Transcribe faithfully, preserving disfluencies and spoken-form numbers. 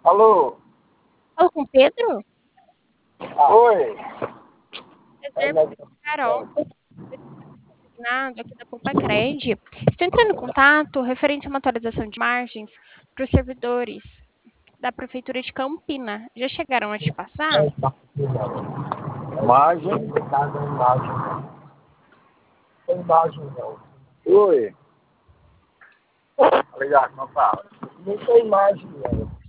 Alô? Falo com o Pedro? Oi? Prazer, meu nome é Carol, designado aqui da Poupa-Cred. Estou entrando em contato referente a uma atualização de margens para os servidores da Prefeitura de Campina. Já chegaram a te passar? Imagem? Imagem não. Oi? Obrigado, não fala. Não tem imagem não.